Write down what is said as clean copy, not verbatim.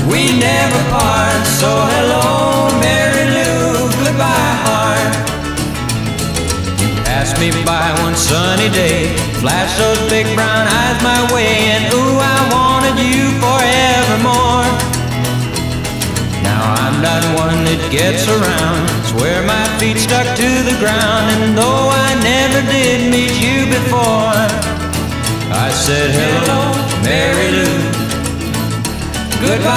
we never part. So hello, Mary Lou, goodbye, heart. You passed me by one sunny day, flashed those big brown eyes my way, and ooh, I wanted you forevermore. Now I'm not one that gets around, swear my feet stuck to the ground, and though I never did meet you before, I said hello, Mary Lou, goodbye.